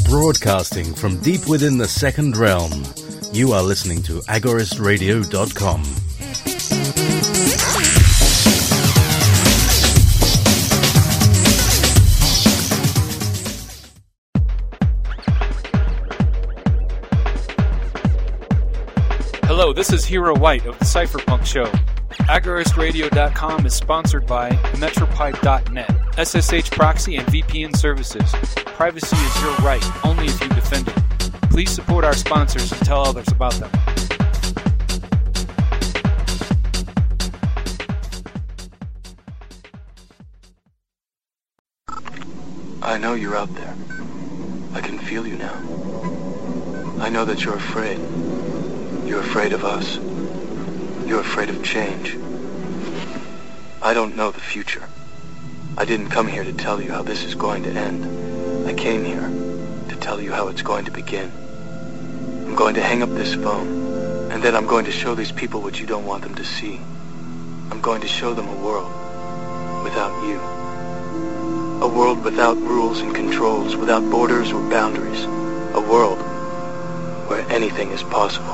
Broadcasting from deep within the second realm, you are listening to agoristradio.com. Hello, this is Hero White of the Cypherpunk Show. agoristradio.com is sponsored by Metropipe.net, SSH proxy and VPN services. Privacy is your right, only if you defend it. Please support our sponsors and tell others about them. I know you're out there. I can feel you now. I know that you're afraid. You're afraid of us. You're afraid of change. I don't know the future. I didn't come here to tell you how this is going to end. I came here to tell you how it's going to begin. I'm going to hang up this phone, and then I'm going to show these people what you don't want them to see. I'm going to show them a world without you. A world without rules and controls, without borders or boundaries. A world where anything is possible.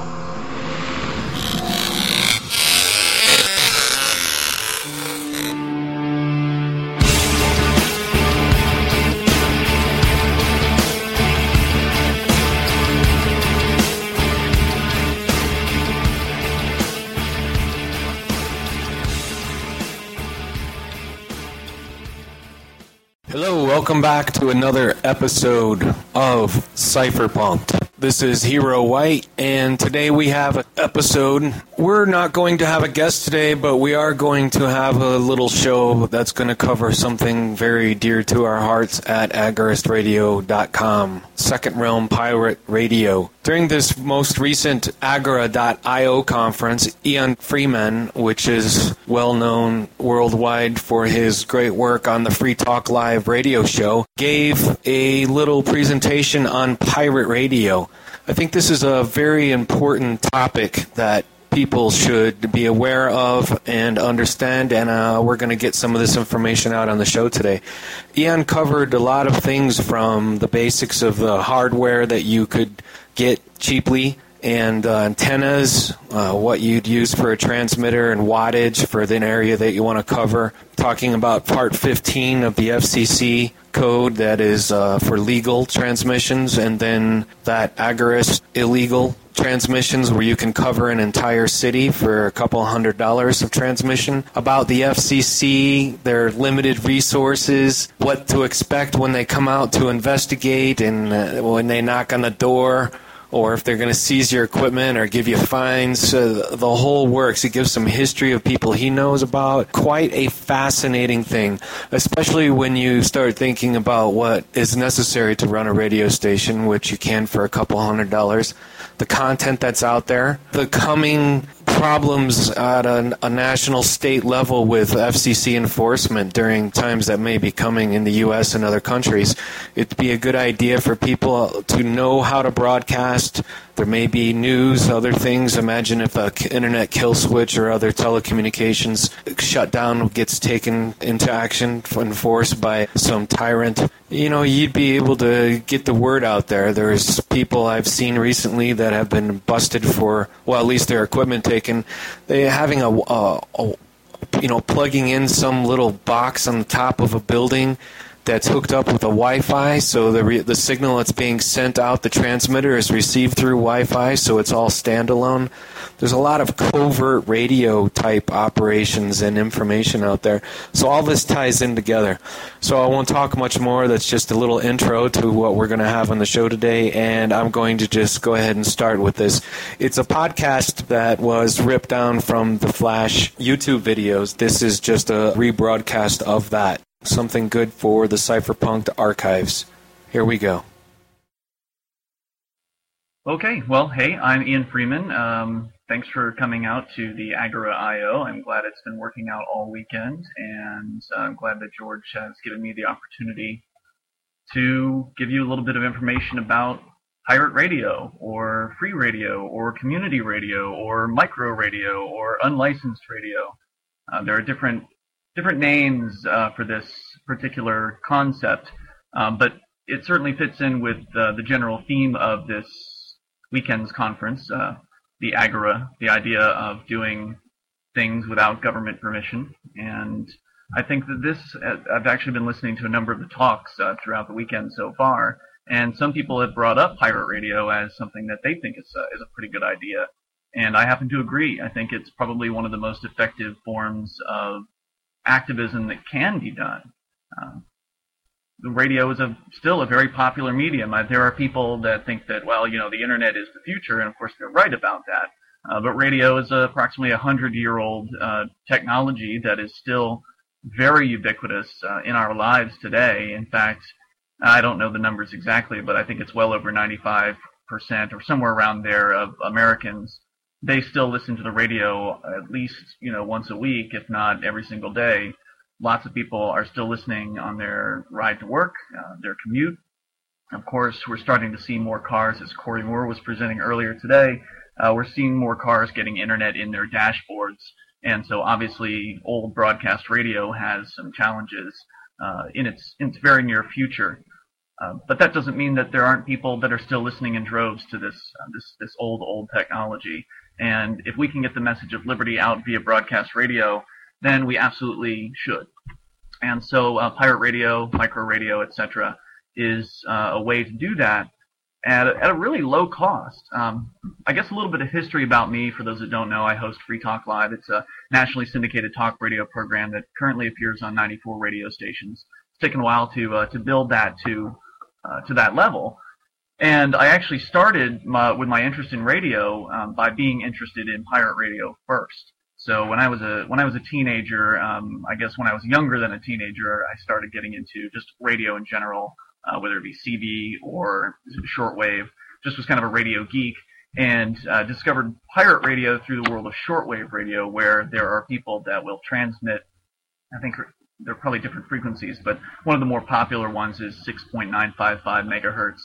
Hello, welcome back to another episode of Cypherpunk. This is Hero White, and today we have an episode. We're not going to have a guest today, but we are going to have a little show that's going to cover something very dear to our hearts at agoristradio.com, Second Realm Pirate Radio. During this most recent Agora.io conference, Ian Freeman, which is well known worldwide for his great work on the Free Talk Live radio show, gave a little presentation on pirate radio. I think this is a very important topic that people should be aware of and understand, and we're going to get some of this information out on the show today. Ian covered a lot of things, from the basics of the hardware that you could get cheaply, and antennas, what you'd use for a transmitter, and wattage for the area that you want to cover. Talking about Part 15 of the FCC code that is for legal transmissions, and then that Agorist illegal transmissions where you can cover an entire city for a couple $100 of transmission. About the FCC, their limited resources, what to expect when they come out to investigate, and when they knock on the door, or if they're going to seize your equipment or give you fines. The whole works. He gives some history of people he knows about. Quite a fascinating thing, especially when you start thinking about what is necessary to run a radio station, which you can for a couple $100. The content that's out there, the coming problems at a national state level with FCC enforcement during times that may be coming in the U.S. and other countries. It'd be a good idea for people to know how to broadcast. There may be news, other things. Imagine if an internet kill switch or other telecommunications shutdown gets taken into action, enforced by some tyrant. You know, you'd be able to get the word out there. There's people I've seen recently that have been busted for, well, at least their equipment taken. They're having plugging in some little box on the top of a building that's hooked up with a Wi-Fi, so the signal that's being sent out the transmitter is received through Wi-Fi, so it's all standalone. There's a lot of covert radio type operations and information out there, so all this ties in together. So I won't talk much more. That's just a little intro to what we're going to have on the show today, and I'm going to just go ahead and start with this. It's a podcast that was ripped down from the Flash YouTube videos. This is just a rebroadcast of that. Something good for the Cypherpunk archives. Here we go. Okay, well, hey, I'm Ian Freeman. Thanks for coming out to the Agora.io. I'm glad it's been working out all weekend, and I'm glad that George has given me the opportunity to give you a little bit of information about pirate radio, or free radio, or community radio, or micro radio, or unlicensed radio. There are different names for this particular concept, but it certainly fits in with the general theme of this weekend's conference, the Agora, the idea of doing things without government permission. And I think that I've actually been listening to a number of the talks throughout the weekend so far, and some people have brought up pirate radio as something that they think is a pretty good idea. And I happen to agree. I think it's probably one of the most effective forms of activism that can be done. The radio is still a very popular medium. There are people that think that, well, the internet is the future, and of course they're right about that. But radio is approximately 100-year-old technology that is still very ubiquitous in our lives today. In fact, I don't know the numbers exactly, but I think it's well over 95% or somewhere around there of Americans. They still listen to the radio at least, once a week, if not every single day. Lots of people are still listening on their ride to work, their commute. Of course, we're starting to see more cars, as Corey Moore was presenting earlier today. We're seeing more cars getting internet in their dashboards. And so obviously old broadcast radio has some challenges in its very near future. But that doesn't mean that there aren't people that are still listening in droves to this old technology. And if we can get the message of liberty out via broadcast radio, then we absolutely should. And so pirate radio, micro radio, etc., is a way to do that at a really low cost. I guess a little bit of history about me, for those that don't know, I host Free Talk Live. It's a nationally syndicated talk radio program that currently appears on 94 radio stations. It's taken a while to build that to that level. And I actually started with my interest in radio by being interested in pirate radio first. So when I was a teenager, I guess when I was younger than a teenager, I started getting into just radio in general, whether it be CB or shortwave. Just was kind of a radio geek, and discovered pirate radio through the world of shortwave radio, where there are people that will transmit. I think there are probably different frequencies, but one of the more popular ones is 6.955 megahertz.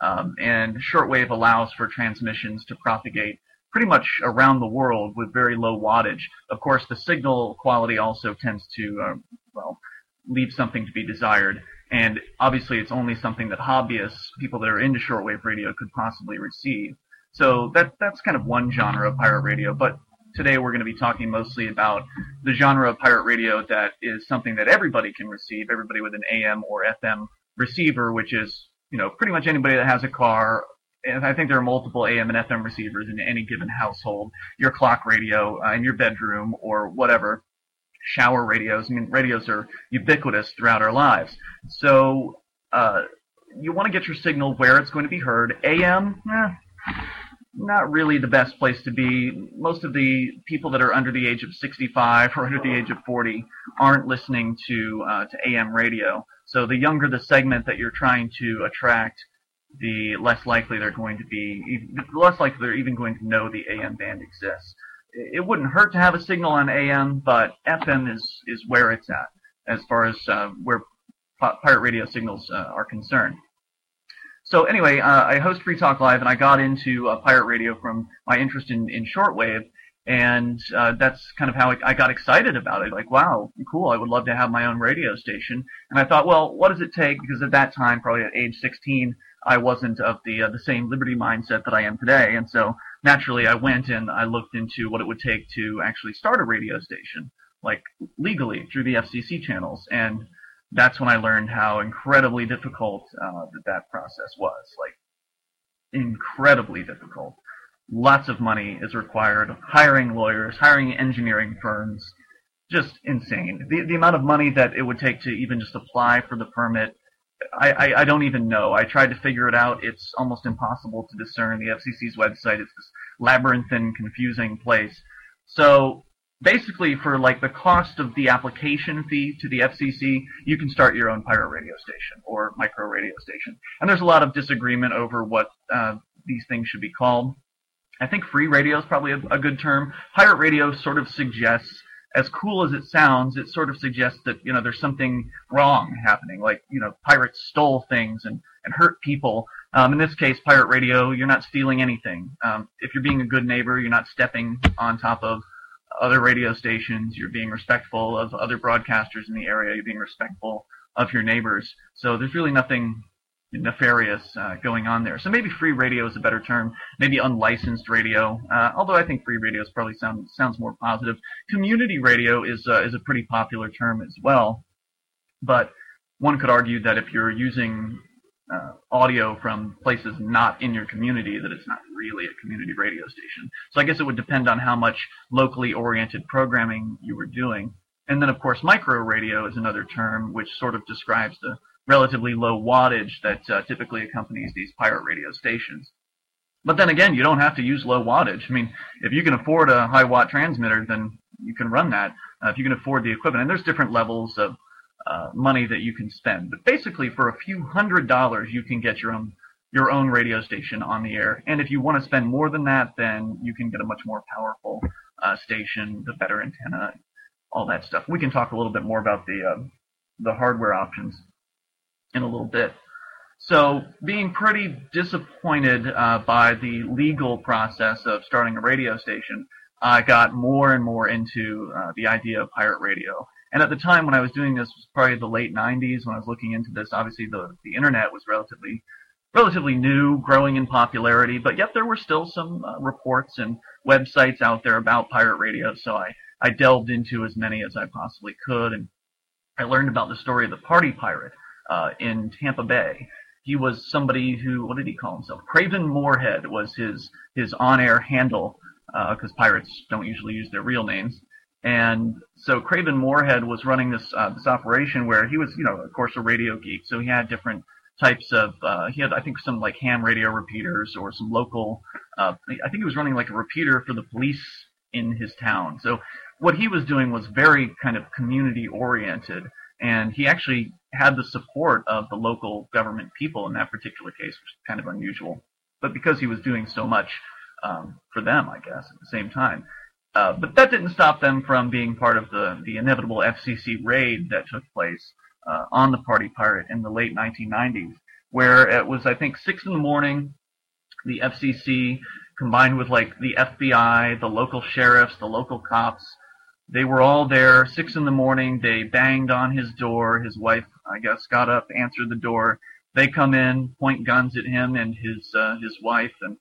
And shortwave allows for transmissions to propagate pretty much around the world with very low wattage. Of course, the signal quality also tends to, leave something to be desired. And obviously, it's only something that hobbyists, people that are into shortwave radio, could possibly receive. So that's kind of one genre of pirate radio. But today we're going to be talking mostly about the genre of pirate radio that is something that everybody can receive, everybody with an AM or FM receiver, which is, pretty much anybody that has a car. And I think there are multiple AM and FM receivers in any given household. Your clock radio in your bedroom or whatever. Shower radios. I mean, radios are ubiquitous throughout our lives. So you want to get your signal where it's going to be heard. AM, not really the best place to be. Most of the people that are under the age of 65 or under the age of 40 aren't listening to AM radio. So the younger the segment that you're trying to attract, the less likely they're even going to know the AM band exists. It wouldn't hurt to have a signal on AM, but FM is where it's at as far as where pirate radio signals are concerned. So anyway, I host Free Talk Live, and I got into pirate radio from my interest in shortwave, and that's kind of how I got excited about it. Like, wow, cool, I would love to have my own radio station. And I thought, well, what does it take? Because at that time, probably at age 16, I wasn't of the same liberty mindset that I am today. And so naturally, I went and I looked into what it would take to actually start a radio station, like legally through the FCC channels. And that's when I learned how incredibly difficult that process was. Like, incredibly difficult. Lots of money is required, hiring lawyers, hiring engineering firms, just insane. The amount of money that it would take to even just apply for the permit, I don't even know. I tried to figure it out. It's almost impossible to discern. The FCC's website is this labyrinthine, confusing place. So basically, for like the cost of the application fee to the FCC, you can start your own pirate radio station or micro radio station. And there's a lot of disagreement over what these things should be called. I think free radio is probably a good term. Pirate radio sort of suggests, as cool as it sounds, it sort of suggests that, there's something wrong happening. Like, pirates stole things and hurt people. In this case, pirate radio, you're not stealing anything. If you're being a good neighbor, you're not stepping on top of other radio stations. You're being respectful of other broadcasters in the area. You're being respectful of your neighbors. So there's really nothing nefarious going on there. So maybe free radio is a better term, maybe unlicensed radio, although I think free radio probably sounds more positive. Community radio is a pretty popular term as well, but one could argue that if you're using audio from places not in your community, that it's not really a community radio station. So I guess it would depend on how much locally oriented programming you were doing. And then, of course, micro radio is another term which sort of describes the relatively low wattage that typically accompanies these pirate radio stations. But then again, you don't have to use low wattage. I mean, if you can afford a high watt transmitter, then you can run that. If you can afford the equipment, and there's different levels of money that you can spend. But basically, for a few $100s, you can get your own radio station on the air. And if you want to spend more than that, then you can get a much more powerful station, the better antenna, all that stuff. We can talk a little bit more about the hardware options in a little bit. So being pretty disappointed by the legal process of starting a radio station, I got more and more into the idea of pirate radio. And at the time when I was doing this was probably the late 90s when I was looking into this. Obviously the internet was relatively new, growing in popularity, but yet there were still some reports and websites out there about pirate radio, so I delved into as many as I possibly could, and I learned about the story of the Party Pirate in Tampa Bay. He was somebody who, what did he call himself? Craven Moorhead was his on-air handle, because pirates don't usually use their real names. And so Craven Moorhead was running this operation where he was, of course, a radio geek. So he had different types of, he had, I think, some like ham radio repeaters or some local, I think he was running like a repeater for the police in his town. So what he was doing was very kind of community oriented. And he actually had the support of the local government people in that particular case, which is kind of unusual. But because he was doing so much for them, I guess, at the same time. But that didn't stop them from being part of the inevitable FCC raid that took place on the Party Pirate in the late 1990s, where it was, I think, 6 in the morning, the FCC combined with like the FBI, the local sheriffs, the local cops, they were all there, 6 in the morning, they banged on his door, his wife, I guess, got up, answered the door, they come in, point guns at him and his wife, and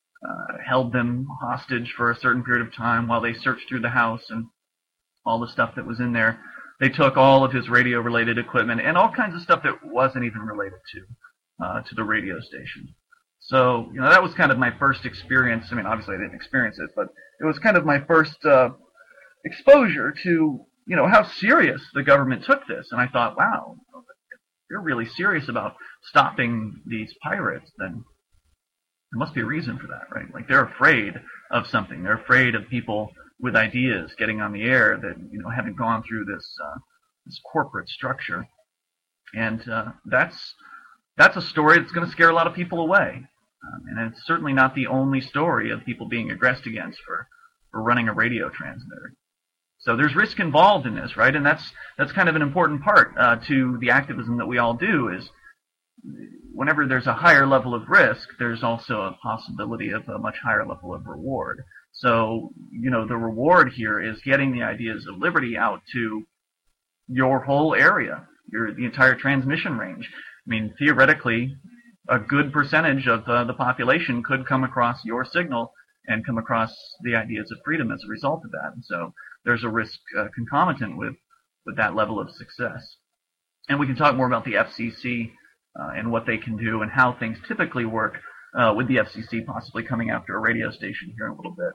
held them hostage for a certain period of time while they searched through the house and all the stuff that was in there. They took all of his radio-related equipment and all kinds of stuff that wasn't even related to the radio station. So, that was kind of my first experience. I mean, obviously I didn't experience it, but it was kind of my first exposure to, how serious the government took this. And I thought, wow, if you're really serious about stopping these pirates, then there must be a reason for that, right? Like, they're afraid of something. They're afraid of people with ideas getting on the air that, haven't gone through this corporate structure. And that's a story that's going to scare a lot of people away. And it's certainly not the only story of people being aggressed against for running a radio transmitter. So there's risk involved in this, right? And that's kind of an important part to the activism that we all do, is whenever there's a higher level of risk, there's also a possibility of a much higher level of reward. So, the reward here is getting the ideas of liberty out to your whole area, the entire transmission range. I mean, theoretically, a good percentage of the population could come across your signal and come across the ideas of freedom as a result of that. And so there's a risk concomitant with that level of success. And we can talk more about the FCC and what they can do and how things typically work with the FCC possibly coming after a radio station here in a little bit.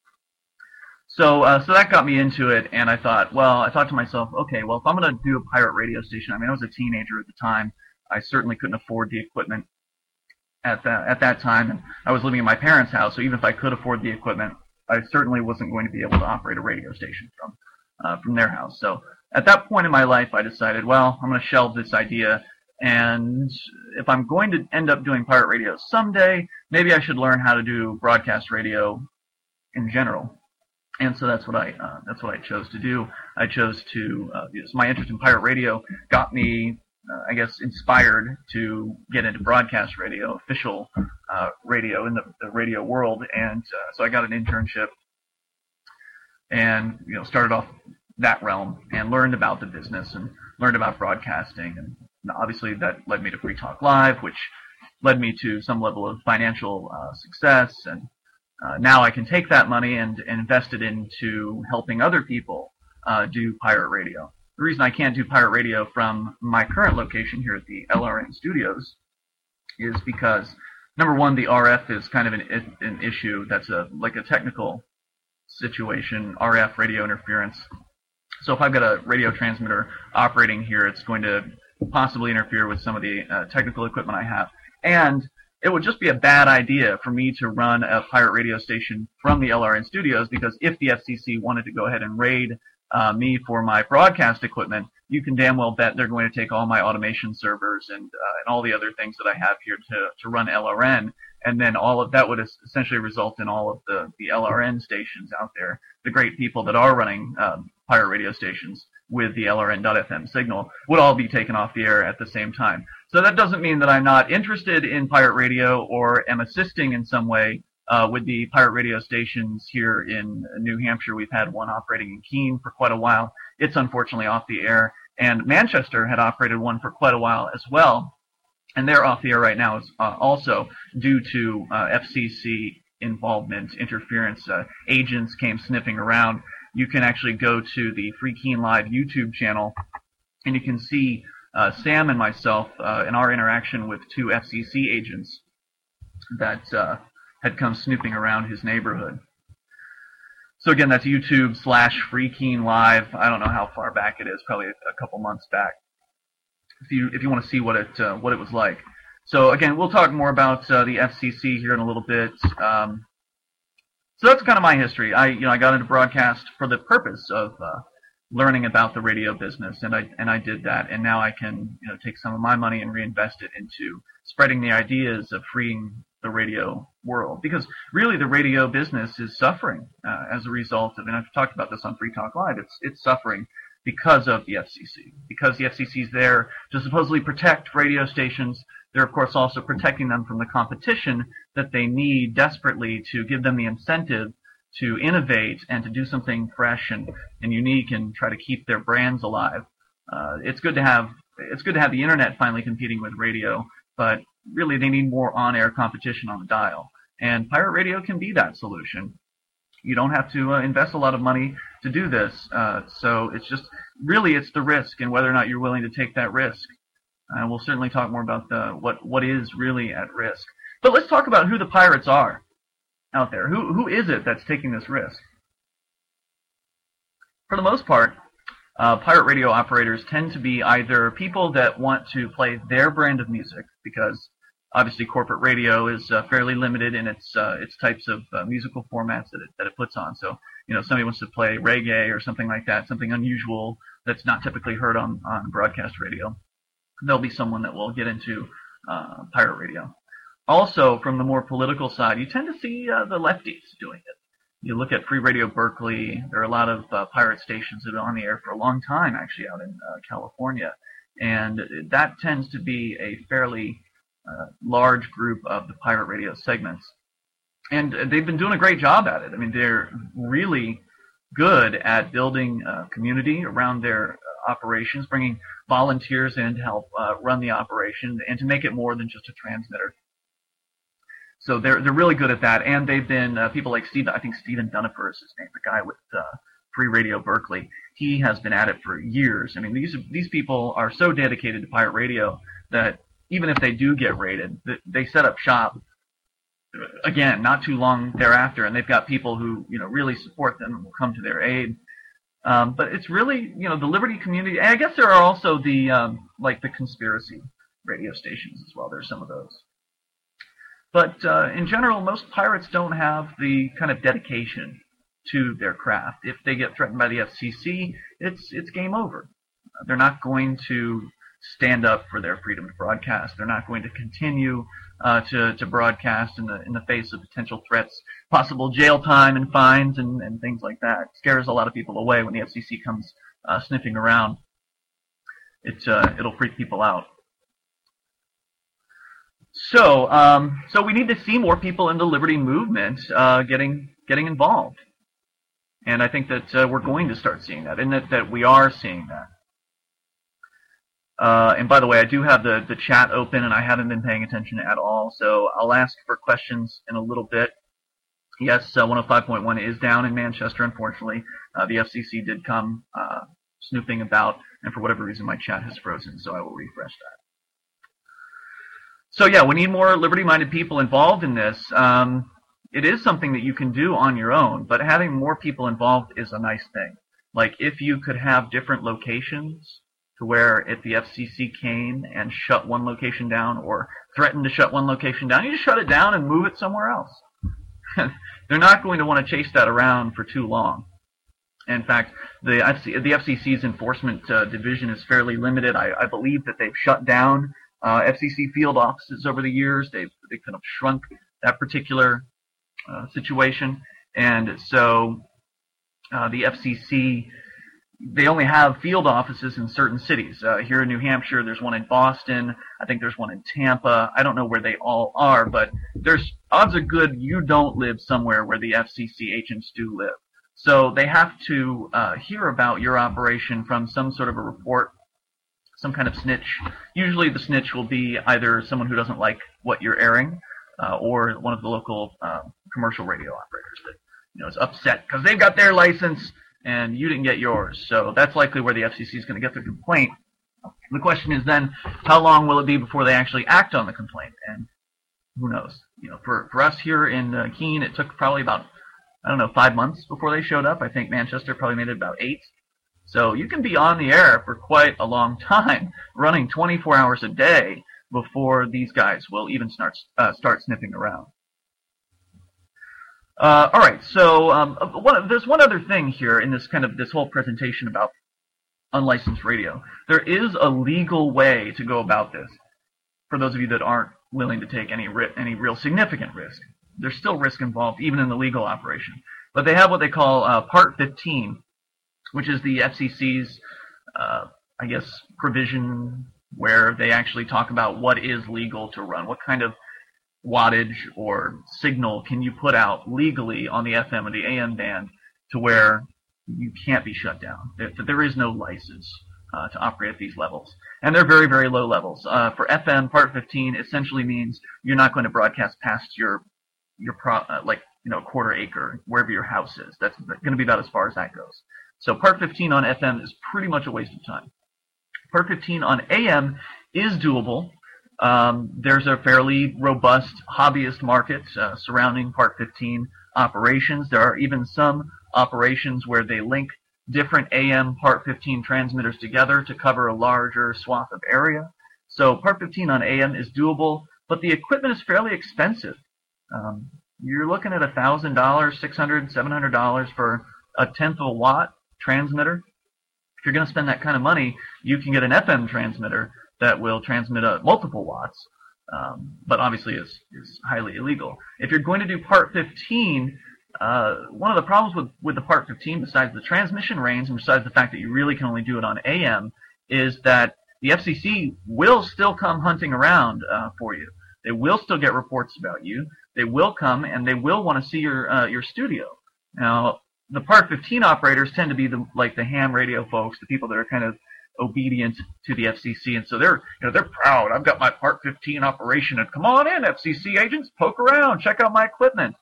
So that got me into it, and I thought to myself, okay, well, if I'm going to do a pirate radio station, I mean, I was a teenager at the time. I certainly couldn't afford the equipment at that time, and I was living in my parents' house, so even if I could afford the equipment, I certainly wasn't going to be able to operate a radio station from their house. So at that point in my life, I decided, well, I'm going to shelve this idea, and if I'm going to end up doing pirate radio someday, maybe I should learn how to do broadcast radio in general. And so that's what I chose to do. I chose to my interest in pirate radio got me, I guess, inspired to get into broadcast radio, official radio in the radio world. And so I got an internship, and started off that realm and learned about the business and learned about broadcasting and obviously that led me to Free Talk Live, which led me to some level of financial success, and now I can take that money and invest it into helping other people do pirate radio. The reason I can't do pirate radio from my current location here at the LRN Studios is because, number one, the RF is kind of an issue that's like a technical situation, RF, radio interference. So if I've got a radio transmitter operating here, it's going to possibly interfere with some of the technical equipment I have. And it would just be a bad idea for me to run a pirate radio station from the LRN Studios, because if the FCC wanted to go ahead and raid me for my broadcast equipment, you can damn well bet they're going to take all my automation servers and all the other things that I have here to run LRN, and then all of that would essentially result in all of the LRN stations out there, the great people that are running pirate radio stations with the LRN.FM signal, would all be taken off the air at the same time. So that doesn't mean that I'm not interested in pirate radio or am assisting in some way with the pirate radio stations here in New Hampshire. We've had one operating in Keene for quite a while. It's unfortunately off the air. And Manchester had operated one for quite a while as well. And they're off the air right now also due to FCC involvement, interference. Agents came sniffing around. You can actually go to the Free Keene Live YouTube channel, and you can see Sam and myself in our interaction with two FCC agents that had come snooping around his neighborhood. So again, that's YouTube/Free Keene Live. I don't know how far back it is, probably a couple months back, if you want to see what it was like. So again, we'll talk more about the FCC here in a little bit. So that's kind of my history. I got into broadcast for the purpose of learning about the radio business, and I did that, and now I can take some of my money and reinvest it into spreading the ideas of freeing the radio world, because really the radio business is suffering as a result of, and I've talked about this on Free Talk Live, it's suffering because of the FCC, because the FCC is there to supposedly protect radio stations. They're of course also protecting them from the competition that they need desperately to give them the incentive to innovate and to do something fresh and unique and try to keep their brands alive. It's good to have the internet finally competing with radio, but really they need more on-air competition on the dial. And pirate radio can be that solution. You don't have to invest a lot of money to do this. So it's just, really it's the risk and whether or not you're willing to take that risk. We'll certainly talk more about what is really at risk. But let's talk about who the pirates are out there. Who is it that's taking this risk? For the most part, pirate radio operators tend to be either people that want to play their brand of music, because obviously corporate radio is fairly limited in its types of musical formats that it puts on. So somebody wants to play reggae or something like that, something unusual that's not typically heard on broadcast radio. There'll be someone that will get into pirate radio. Also, from the more political side, you tend to see the lefties doing it. You look at Free Radio Berkeley, there are a lot of pirate stations that are on the air for a long time, actually, out in California. And that tends to be a fairly large group of the pirate radio segments. And they've been doing a great job at it. I mean, they're really good at building community around their operations, bringing volunteers in to help run the operation and to make it more than just a transmitter. So they're really good at that, and they've been people like Stephen Dunifer is his name, the guy with Free Radio Berkeley. He has been at it for years. I mean, these people are so dedicated to pirate radio that even if they do get raided, they set up shop again not too long thereafter, and they've got people who really support them and will come to their aid. But it's really the Liberty community. And I guess there are also the like the conspiracy radio stations as well. There's some of those. But in general, most pirates don't have the kind of dedication to their craft. If they get threatened by the FCC, it's game over. They're not going to stand up for their freedom to broadcast. They're not going to continue to broadcast in the face of potential threats, possible jail time and fines and things like that. It scares a lot of people away when the FCC comes sniffing around. It'll freak people out. So we need to see more people in the Liberty movement getting involved, and I think that we're going to start seeing that, and that we are seeing that. And by the way, I do have the chat open, and I haven't been paying attention at all, so I'll ask for questions in a little bit. Yes, 105.1 is down in Manchester, unfortunately. The FCC did come snooping about, and for whatever reason my chat has frozen, so I will refresh that. So yeah, we need more liberty-minded people involved in this. It is something that you can do on your own, but having more people involved is a nice thing. Like if you could have different locations to where if the FCC came and shut one location down or threatened to shut one location down, you just shut it down and move it somewhere else. They're not going to want to chase that around for too long. In fact, the FCC's enforcement division is fairly limited. I believe that they've shut down FCC field offices over the years. They've kind of shrunk that particular situation, and so the FCC, they only have field offices in certain cities. Here in New Hampshire, there's one in Boston. I think there's one in Tampa. I don't know where they all are, but there's odds are good you don't live somewhere where the FCC agents do live. So they have to hear about your operation from some sort of a report, some kind of snitch. Usually the snitch will be either someone who doesn't like what you're airing, or one of the local commercial radio operators that is upset because they've got their license and you didn't get yours. So that's likely where the FCC is going to get their complaint. The question is then, how long will it be before they actually act on the complaint? And who knows? For us here in Keene, it took probably about 5 months before they showed up. I think Manchester probably made it about 8. So you can be on the air for quite a long time, running 24 hours a day before these guys will even start sniffing around. All right, so there's one other thing here in this whole presentation about unlicensed radio. There is a legal way to go about this. For those of you that aren't willing to take any real significant risk, there's still risk involved even in the legal operation. But they have what they call Part 15, which is the FCC's, provision where they actually talk about what is legal to run, what kind of wattage or signal can you put out legally on the FM or the AM band to where you can't be shut down. There is no license to operate at these levels. And they're very, very low levels. For FM, Part 15 essentially means you're not going to broadcast past your quarter acre, wherever your house is. That's going to be about as far as that goes. So Part 15 on FM is pretty much a waste of time. Part 15 on AM is doable. There's a fairly robust hobbyist market surrounding Part 15 operations. There are even some operations where they link different AM Part 15 transmitters together to cover a larger swath of area. So Part 15 on AM is doable, but the equipment is fairly expensive. You're looking at $1,000, $600, $700 for a tenth of a watt transmitter. If you're going to spend that kind of money, you can get an FM transmitter that will transmit multiple watts, but obviously is highly illegal. If you're going to do Part 15, one of the problems with the Part 15, besides the transmission range and besides the fact that you really can only do it on AM, is that the FCC will still come hunting around for you. They will still get reports about you. They will come and they will want to see your studio. Now, the Part 15 operators tend to be the ham radio folks, the people that are kind of obedient to the FCC, and so they're proud. I've got my Part 15 operation, and come on in, FCC agents, poke around, check out my equipment.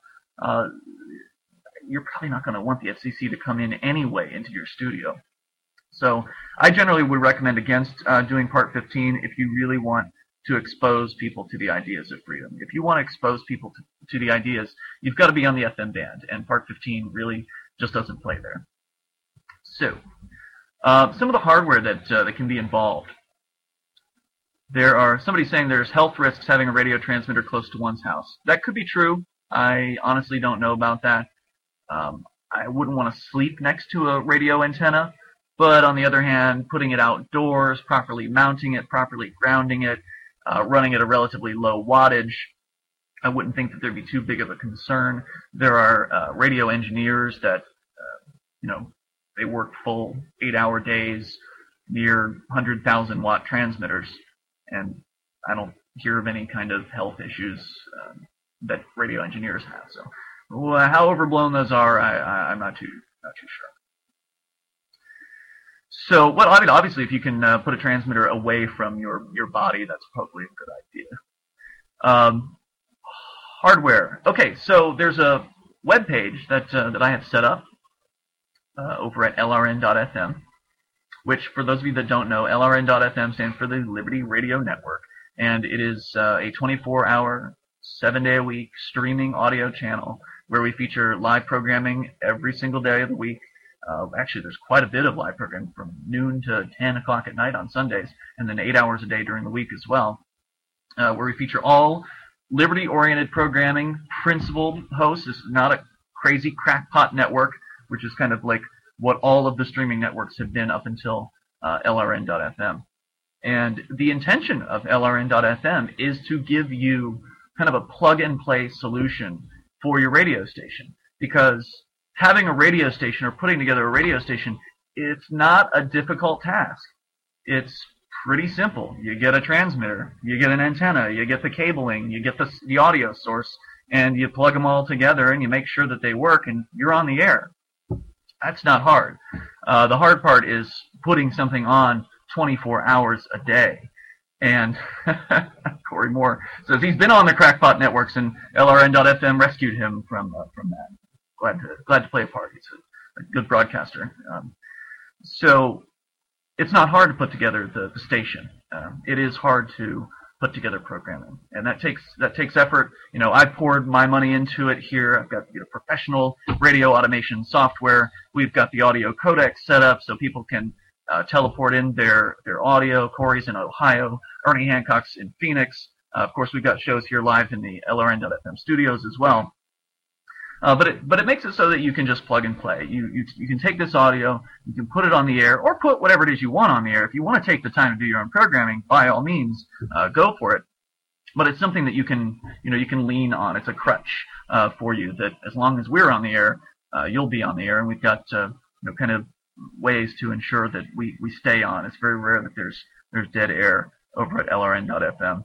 You're probably not going to want the FCC to come in anyway into your studio. So I generally would recommend against doing Part 15 if you really want to expose people to the ideas of freedom. If you want to expose people to the ideas, you've got to be on the FM band, and Part 15 really just doesn't play there. So, some of the hardware that can be involved. Somebody's saying there's health risks having a radio transmitter close to one's house. That could be true. I honestly don't know about that. I wouldn't want to sleep next to a radio antenna, but on the other hand, putting it outdoors, properly mounting it, properly grounding it, running at a relatively low wattage, I wouldn't think that there'd be too big of a concern. There are radio engineers that, they work full 8-hour days near 100,000 watt transmitters, and I don't hear of any kind of health issues that radio engineers have. So, how overblown those are, I'm not too sure. So, well, I mean, obviously, if you can put a transmitter away from your body, that's probably a good idea. Hardware. Okay, so there's a web page that I have set up over at LRN.FM, which, for those of you that don't know, LRN.FM stands for the Liberty Radio Network, and it is a 24-hour, 7-day-a-week streaming audio channel where we feature live programming every single day of the week. Actually, there's quite a bit of live programming from noon to 10 o'clock at night on Sundays, and then 8 hours a day during the week as well, where we feature all liberty-oriented programming, principled hosts. This is not a crazy crackpot network, which is kind of like what all of the streaming networks have been up until LRN.FM. And the intention of LRN.FM is to give you kind of a plug-and-play solution for your radio station, because having a radio station or putting together a radio station, it's not a difficult task. It's pretty simple. You get a transmitter, you get an antenna, you get the cabling, you get the audio source, and you plug them all together and you make sure that they work, and you're on the air. That's not hard. The hard part is putting something on 24 hours a day. And Corey Moore says he's been on the crackpot networks, and LRN.FM rescued him from that. Glad to play a part. He's a good broadcaster. So it's not hard to put together the station. It is hard to put together programming, and that takes effort. You know, I poured my money into it here. I've got professional radio automation software. We've got the audio codec set up so people can teleport in their audio. Corey's in Ohio. Ernie Hancock's in Phoenix. Of course, we've got shows here live in the LRN.FM studios as well. But it makes it so that you can just plug and play. You can take this audio, you can put it on the air, or put whatever it is you want on the air. If you want to take the time to do your own programming, by all means, go for it. But it's something that you can lean on. It's a crutch for you, that as long as we're on the air, you'll be on the air, and we've got kind of ways to ensure that we stay on. It's very rare that there's dead air over at LRN.FM.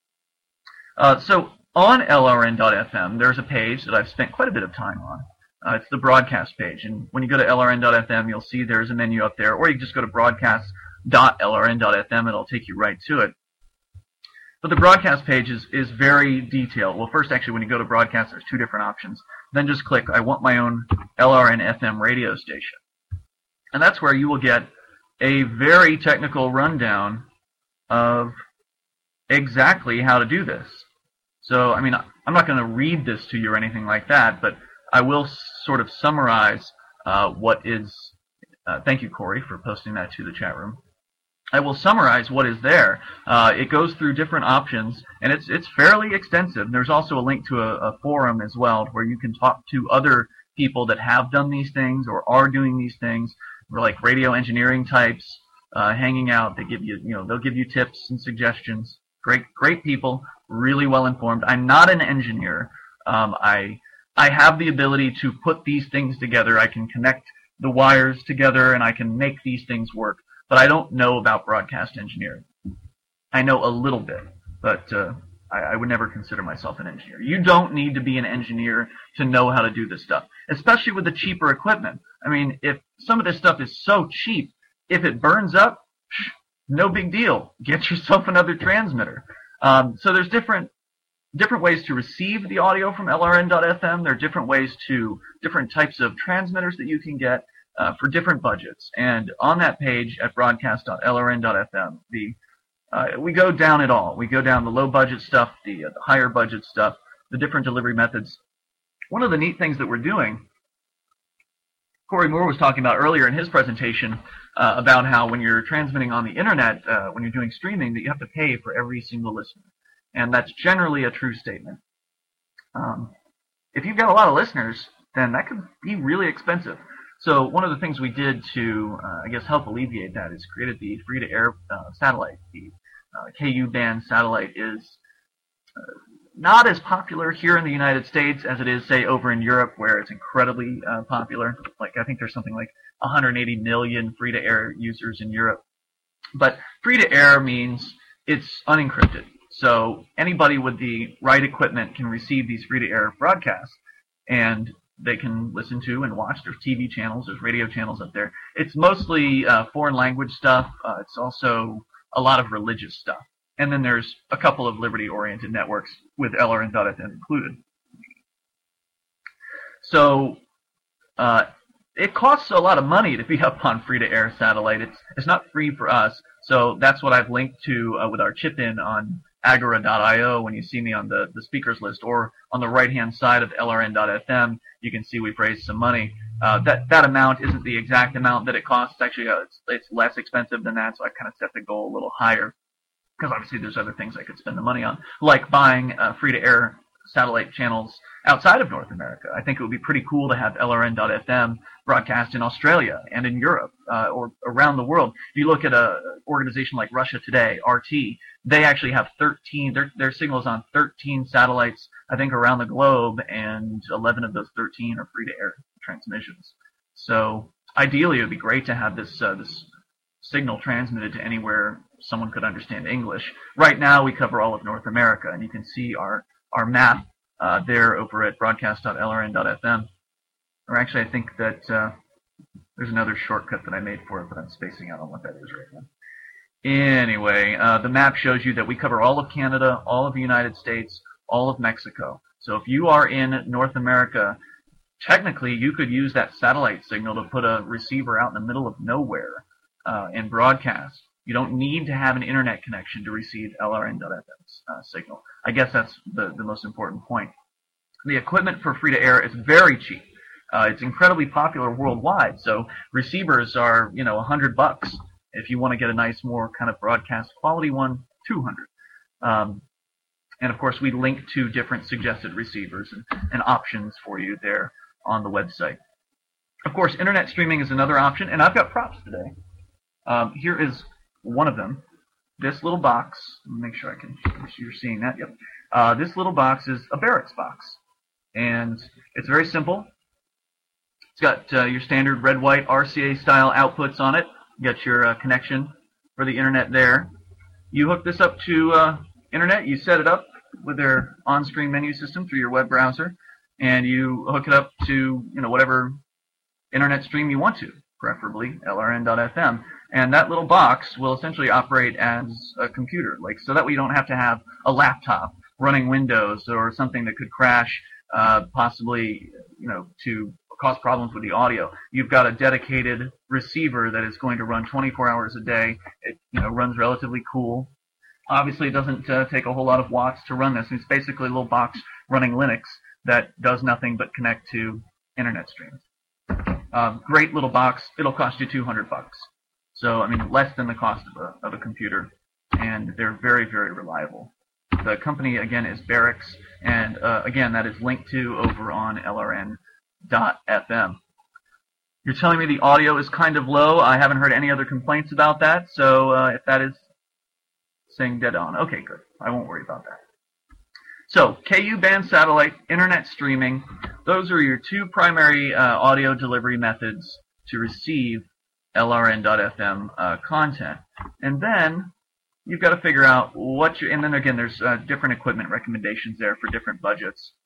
So on LRN.FM, there's a page that I've spent quite a bit of time on. It's the broadcast page, and when you go to LRN.FM, you'll see there's a menu up there, or you can just go to broadcast.lrn.fm, it'll take you right to it. But the broadcast page is very detailed. Well, first, actually, when you go to broadcast, there's two different options. Then just click, I want my own LRN.FM radio station. And that's where you will get a very technical rundown of exactly how to do this. So, I mean, I'm not going to read this to you or anything like that, but I will sort of summarize what is... thank you, Corey, for posting that to the chat room. I will summarize what is there. It goes through different options, and it's fairly extensive. There's also a link to a forum as well, where you can talk to other people that have done these things or are doing these things. We're like radio engineering types hanging out. They give you, they'll give you tips and suggestions. Great people, really well informed. I'm not an engineer. I have the ability to put these things together. I can connect the wires together, and I can make these things work. But I don't know about broadcast engineering. I know a little bit, but I would never consider myself an engineer. You don't need to be an engineer to know how to do this stuff, especially with the cheaper equipment. I mean, if some of this stuff is so cheap, if it burns up, no big deal. Get yourself another transmitter. So there's different ways to receive the audio from LRN.FM. There are different types of transmitters that you can get for different budgets. And on that page at broadcast.lrn.fm, we go down it all. We go down the low budget stuff, the higher budget stuff, the different delivery methods. One of the neat things that we're doing, Corey Moore was talking about earlier in his presentation about how when you're transmitting on the internet, when you're doing streaming, that you have to pay for every single listener. And that's generally a true statement. If you've got a lot of listeners, then that could be really expensive. So one of the things we did to, help alleviate that is created the free-to-air satellite. The KU-band satellite is not as popular here in the United States as it is, say, over in Europe, where it's incredibly popular. Like, I think there's something like 180 million free-to-air users in Europe. But free-to-air means it's unencrypted. So anybody with the right equipment can receive these free-to-air broadcasts. And they can listen to and watch. There's TV channels, there's radio channels up there. It's mostly foreign language stuff. It's also a lot of religious stuff. And then there's a couple of liberty-oriented networks with LRN.FM included. So it costs a lot of money to be up on free-to-air satellite. It's not free for us. So that's what I've linked to with our chip-in on Agora.io when you see me on the speakers list, or on the right-hand side of LRN.FM, you can see we've raised some money. That amount isn't the exact amount that it costs. Actually, it's less expensive than that, so I kind of set the goal a little higher, because obviously there's other things I could spend the money on, like buying free-to-air satellite channels outside of North America. I think it would be pretty cool to have LRN.FM broadcast in Australia and in Europe or around the world. If you look at an organization like Russia Today, RT, they actually have 13, their signals on 13 satellites, I think, around the globe, and 11 of those 13 are free-to-air transmissions. So ideally, it would be great to have this signal transmitted to anywhere someone could understand English. Right now, we cover all of North America, and you can see our map there over at broadcast.lrn.fm. Or actually, I think that there's another shortcut that I made for it, but I'm spacing out on what that is right now. Anyway, the map shows you that we cover all of Canada, all of the United States, all of Mexico. So if you are in North America, technically you could use that satellite signal to put a receiver out in the middle of nowhere and broadcast. You don't need to have an internet connection to receive LRN.FM's signal. I guess that's the most important point. The equipment for free-to-air is very cheap. It's incredibly popular worldwide, so receivers are, $100. If you want to get a nice, more kind of broadcast quality one, $200. And of course, we link to different suggested receivers and options for you there on the website. Of course, internet streaming is another option, and I've got props today. Here is one of them. This little box, let me make sure you're seeing that. Yep. This little box is a Barrett's box, and it's very simple. It's got your standard red-white RCA style outputs on it. You got your connection for the internet there. You hook this up to internet. You set it up with their on-screen menu system through your web browser, and you hook it up to whatever internet stream you want to, preferably LRN.FM. And that little box will essentially operate as a computer, so that way you don't have to have a laptop running Windows or something that could crash, possibly to cause problems with the audio. You've got a dedicated receiver that is going to run 24 hours a day. It runs relatively cool. Obviously, it doesn't take a whole lot of watts to run this. It's basically a little box running Linux that does nothing but connect to internet streams. Great little box. It'll cost you $200. So, less than the cost of a computer, and they're very, very reliable. The company, again, is Barracks, and again, that is linked to over on LRN.FM. You're telling me the audio is kind of low. I haven't heard any other complaints about that, so if that is saying dead on, okay, good. I won't worry about that. So, KU-band satellite, internet streaming, those are your two primary audio delivery methods to receive LRN.FM content. And then you've got to figure out and then again, there's different equipment recommendations there for different budgets.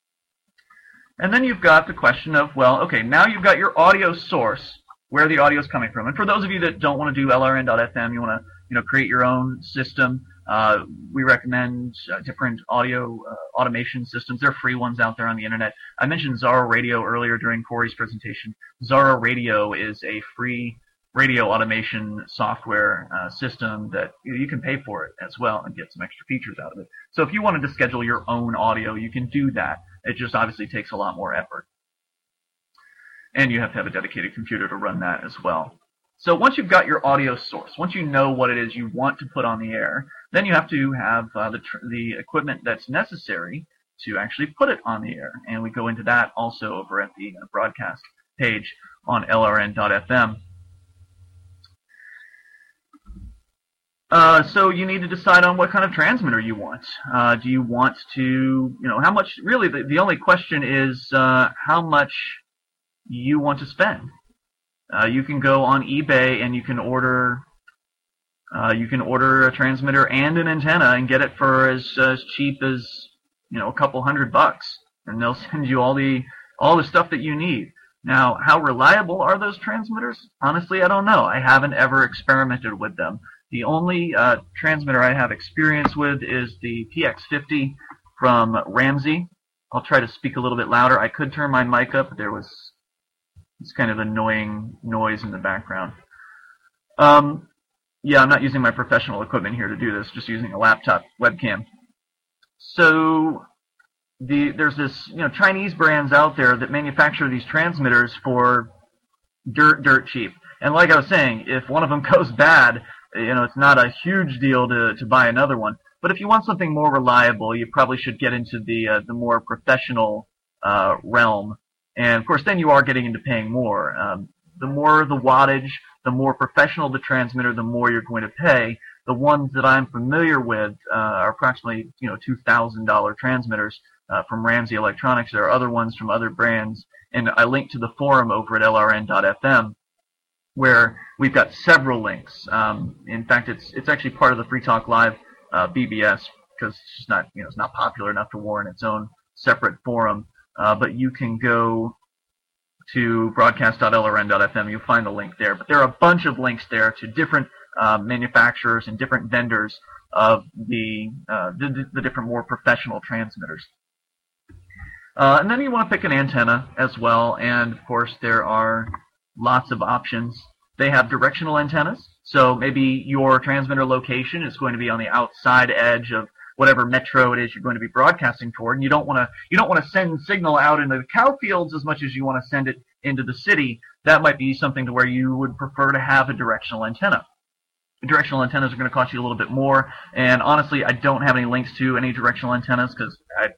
And then you've got the question of, now you've got your audio source, where the audio is coming from. And for those of you that don't want to do LRN.FM, you want to create your own system, we recommend different audio automation systems. There are free ones out there on the internet. I mentioned Zara Radio earlier during Corey's presentation. Zara Radio is a free radio automation software system that you can pay for it as well and get some extra features out of it. So if you wanted to schedule your own audio, you can do that. It just obviously takes a lot more effort. And you have to have a dedicated computer to run that as well. So once you've got your audio source, once you know what it is you want to put on the air, then you have to have the equipment that's necessary to actually put it on the air. And we go into that also over at the broadcast page on LRN.FM. So you need to decide on what kind of transmitter you want. Do you want to, how much, really the only question is how much you want to spend. You can go on eBay and you can order a transmitter and an antenna and get it for as cheap as a couple $100, and they'll send you all all the stuff that you need. Now, how reliable are those transmitters? Honestly, I don't know. I haven't ever experimented with them. The only transmitter I have experience with is the PX50 from Ramsey. I'll try to speak a little bit louder. I could turn my mic up, but there was this kind of annoying noise in the background. Yeah, I'm not using my professional equipment here to do this, just using a laptop webcam. So there's this, Chinese brands out there that manufacture these transmitters for dirt cheap. And like I was saying, if one of them goes bad, it's not a huge deal to buy another one. But if you want something more reliable, you probably should get into the more professional realm. And of course, then you are getting into paying more. The more the wattage, the more professional the transmitter, the more you're going to pay. The ones that I'm familiar with are approximately $2,000 transmitters from Ramsey Electronics. There are other ones from other brands, and I linked to the forum over at lrn.fm where we've got several links. In fact, it's actually part of the Free Talk Live BBS because it's just it's not popular enough to warrant its own separate forum. But you can go to broadcast.lrn.fm. You'll find the link there. But there are a bunch of links there to different manufacturers and different vendors of the different more professional transmitters. And then you want to pick an antenna as well. And of course, there are lots of options. They have directional antennas. So maybe your transmitter location is going to be on the outside edge of whatever metro it is you're going to be broadcasting toward, and you don't want to send signal out into the cow fields as much as you want to send it into the city. That might be something to where you would prefer to have a directional antenna. Directional antennas are going to cost you a little bit more, and honestly, I don't have any links to any directional antennas because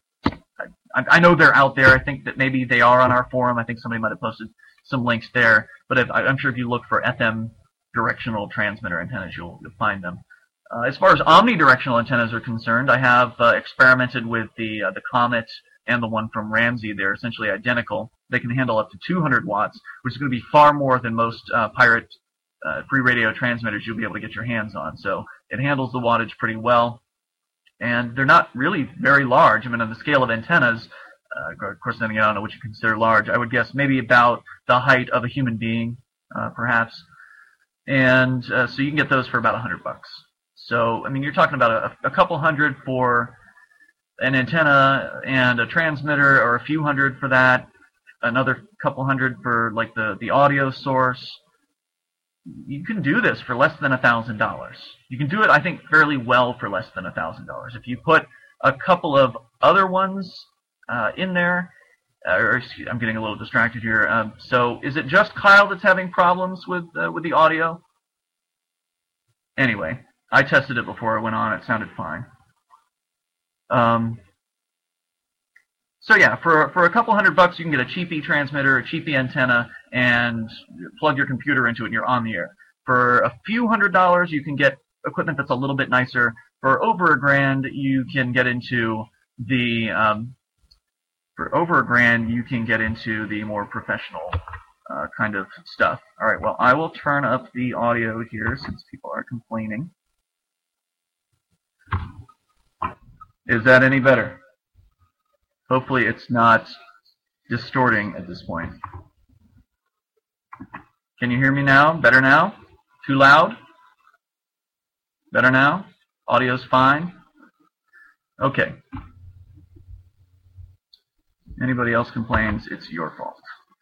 I know they're out there. I think that maybe they are on our forum. I think somebody might have posted some links there, but I'm sure if you look for FM directional transmitter antennas, you'll find them. As far as omnidirectional antennas are concerned, I have experimented with the Comet and the one from Ramsey. They're essentially identical. They can handle up to 200 watts, which is going to be far more than most pirate free radio transmitters you'll be able to get your hands on. So it handles the wattage pretty well, and they're not really very large. I mean, on the scale of antennas, of course, then again, I don't know what you consider large. I would guess maybe about the height of a human being, perhaps. And so you can get those for about $100. So, I mean, you're talking about a couple hundred for an antenna and a transmitter, or a few hundred for that, another couple hundred for, like, the audio source. You can do this for less than $1,000. You can do it, I think, fairly well for less than $1,000. If you put a couple of other ones in there, I'm getting a little distracted here. So, is it just Kyle that's having problems with the audio? Anyway, I tested it before I went on. It sounded fine. So yeah, for a couple $100, you can get a cheapy transmitter, a cheapy antenna, and plug your computer into it, and you're on the air. For a few $100, you can get equipment that's a little bit nicer. For over $1,000, you can get into the more professional kind of stuff. All right, well, I will turn up the audio here since people are complaining. Is that any better? Hopefully it's not distorting at this point. Can you hear me now? Better now? Too loud? Better now? Audio's fine? Okay. Anybody else complains, it's your fault.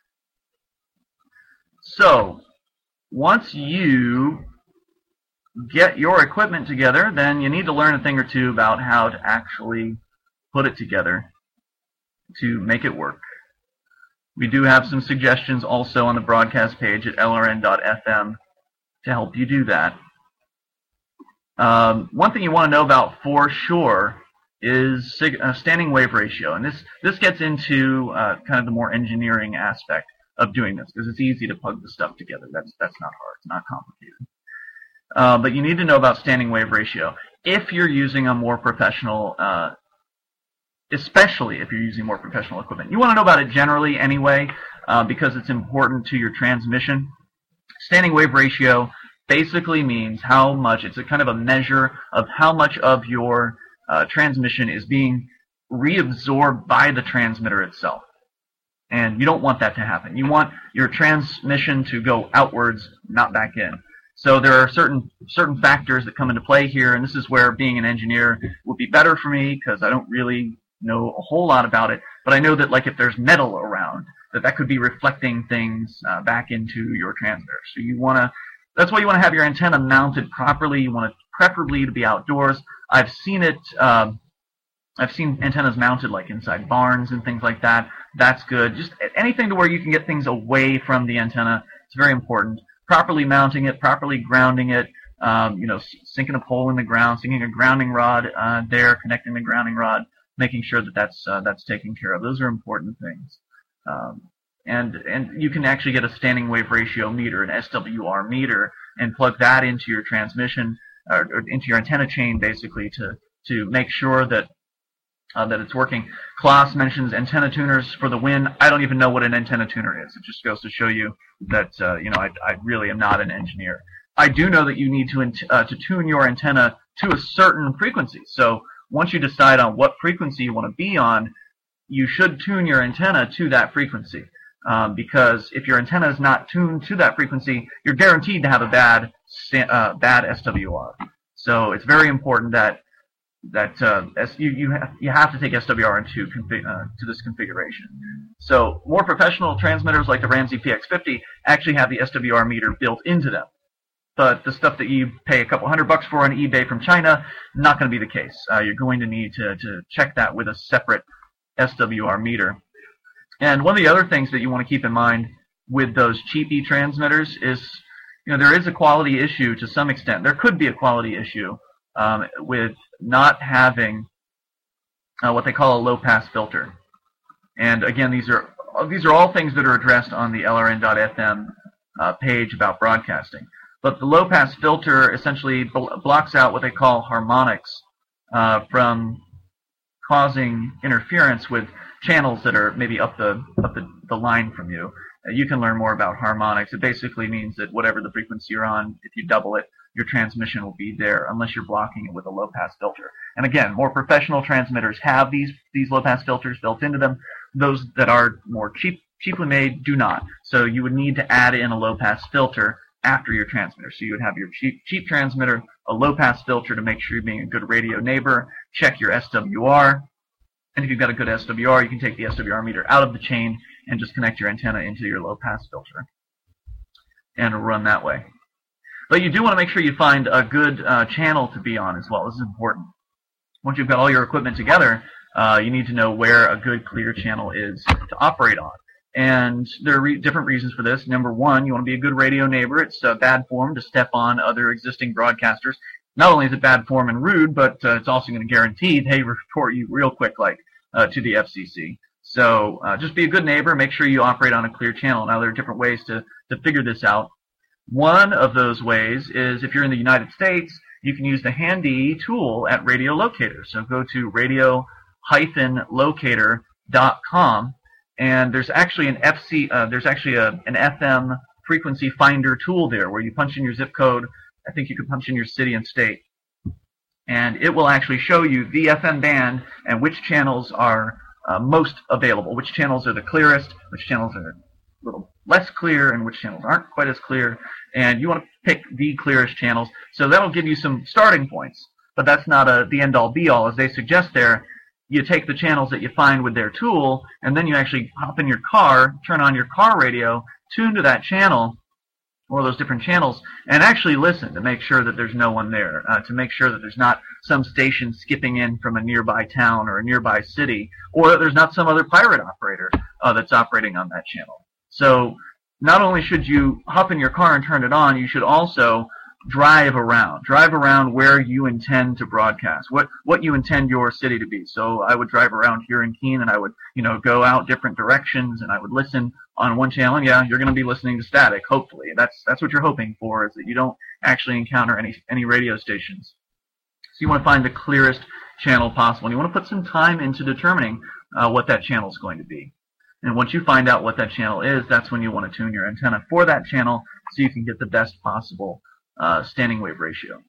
So, once you get your equipment together, then you need to learn a thing or two about how to actually put it together to make it work. We do have some suggestions also on the broadcast page at lrn.fm to help you do that. One thing you want to know about for sure is standing wave ratio, and this gets into kind of the more engineering aspect of doing this, because it's easy to plug the stuff together. That's not hard. It's not complicated. But you need to know about standing wave ratio if you're using a more professional, especially if you're using more professional equipment. You want to know about it generally anyway, because it's important to your transmission. Standing wave ratio basically means how much, it's a kind of a measure of how much of your transmission is being reabsorbed by the transmitter itself. And you don't want that to happen. You want your transmission to go outwards, not back in. So there are certain factors that come into play here, and this is where being an engineer would be better for me because I don't really know a whole lot about it. But I know that like if there's metal around, that could be reflecting things back into your transmitter. So that's why you want to have your antenna mounted properly. You want it preferably to be outdoors. I've seen antennas mounted like inside barns and things like that. That's good. Just anything to where you can get things away from the antenna. It's very important. Properly mounting it, properly grounding it, sinking a pole in the ground, sinking a grounding rod there, connecting the grounding rod, making sure that that's taken care of. Those are important things. And you can actually get a standing wave ratio meter, an SWR meter, and plug that into your transmission or into your antenna chain basically to make sure that it's working. Klaus mentions antenna tuners for the win. I don't even know what an antenna tuner is. It just goes to show you that I really am not an engineer. I do know that you need to tune your antenna to a certain frequency. So once you decide on what frequency you want to be on, you should tune your antenna to that frequency. Because if your antenna is not tuned to that frequency, you're guaranteed to have a bad SWR. So it's very important that you have to take SWR into to this configuration. So more professional transmitters like the Ramsey PX50 actually have the SWR meter built into them. But the stuff that you pay a couple $100 for on eBay from China, not going to be the case. You're going to need to check that with a separate SWR meter. And one of the other things that you want to keep in mind with those cheapy transmitters is, there is a quality issue to some extent. There could be a quality issue with not having what they call a low-pass filter. And again, these are all things that are addressed on the LRN.FM page about broadcasting. But the low-pass filter essentially blocks out what they call harmonics from causing interference with channels that are maybe up the line from you. You can learn more about harmonics. It basically means that whatever the frequency you're on, if you double it, your transmission will be there unless you're blocking it with a low-pass filter. And again, more professional transmitters have these low-pass filters built into them. Those that are more cheaply made do not. So you would need to add in a low-pass filter after your transmitter. So you would have your cheap transmitter, a low-pass filter to make sure you're being a good radio neighbor, check your SWR, and if you've got a good SWR, you can take the SWR meter out of the chain and just connect your antenna into your low-pass filter and run that way. But you do want to make sure you find a good channel to be on as well. This is important. Once you've got all your equipment together, you need to know where a good clear channel is to operate on. And there are different reasons for this. Number one, you want to be a good radio neighbor. It's bad form to step on other existing broadcasters. Not only is it bad form and rude, but it's also going to guarantee they report you real quick, to the FCC. So just be a good neighbor. Make sure you operate on a clear channel. Now, there are different ways to figure this out. One of those ways is if you're in the United States, you can use the handy tool at Radio Locator. So go to radio-locator.com, and there's actually an FM frequency finder tool there where you punch in your zip code. I think you can punch in your city and state, and it will actually show you the FM band and which channels are most available, which channels are the clearest, which channels are a little less clear, and which channels aren't quite as clear. And you want to pick the clearest channels. So that'll give you some starting points, but that's not the end-all be-all. As they suggest there, you take the channels that you find with their tool, and then you actually hop in your car, turn on your car radio, tune to that channel, or those different channels, and actually listen to make sure that there's no one there, to make sure that there's not some station skipping in from a nearby town or a nearby city, or that there's not some other pirate operator that's operating on that channel. So not only should you hop in your car and turn it on, you should also drive around where you intend to broadcast, what you intend your city to be. So I would drive around here in Keene, and I would go out different directions, and I would listen on one channel, and yeah, you're going to be listening to static, hopefully. That's what you're hoping for, is that you don't actually encounter any radio stations. So you want to find the clearest channel possible, and you want to put some time into determining what that channel is going to be. And once you find out what that channel is, that's when you want to tune your antenna for that channel so you can get the best possible standing wave ratio.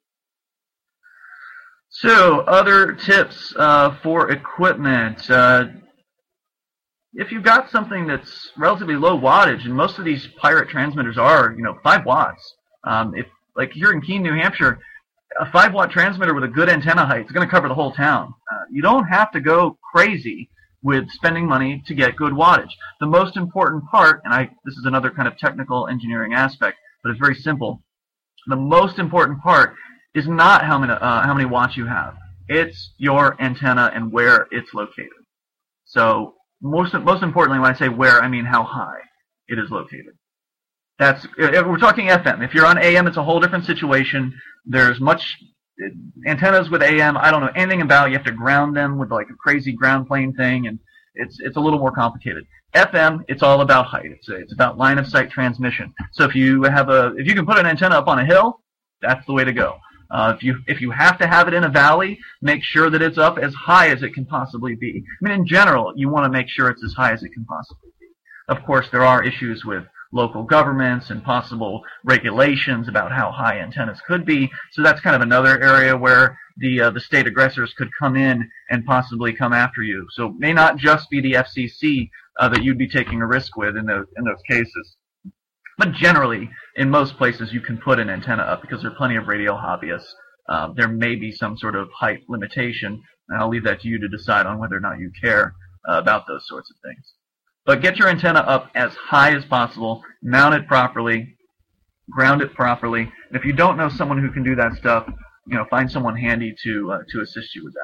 So other tips for equipment. if you've got something that's relatively low wattage, and most of these pirate transmitters are, 5 watts. If like here in Keene, New Hampshire, a 5-watt transmitter with a good antenna height is going to cover the whole town. You don't have to go crazy with spending money to get good wattage. The most important part, and this is another kind of technical engineering aspect, but it's very simple. The most important part is not how many watts you have. It's your antenna and where it's located. So most importantly, when I say where, I mean how high it is located. If we're talking FM. If you're on AM, it's a whole different situation. There's antennas with AM I don't know anything about. You have to ground them with like a crazy ground plane thing, and it's a little more complicated. FM, it's all about height. It's about line of sight transmission. So if you can put an antenna up on a hill, that's the way to go. If you have to have it in a valley, make sure that it's up as high as it can possibly be. I mean, in general, you want to make sure it's as high as it can possibly be. Of course, there are issues with local governments and possible regulations about how high antennas could be. So that's kind of another area where the state aggressors could come in and possibly come after you. So it may not just be the FCC that you'd be taking a risk with in those cases. But generally, in most places, you can put an antenna up because there are plenty of radio hobbyists. There may be some sort of height limitation, and I'll leave that to you to decide on whether or not you care about those sorts of things. But get your antenna up as high as possible, mount it properly, ground it properly. And if you don't know someone who can do that stuff, find someone handy to assist you with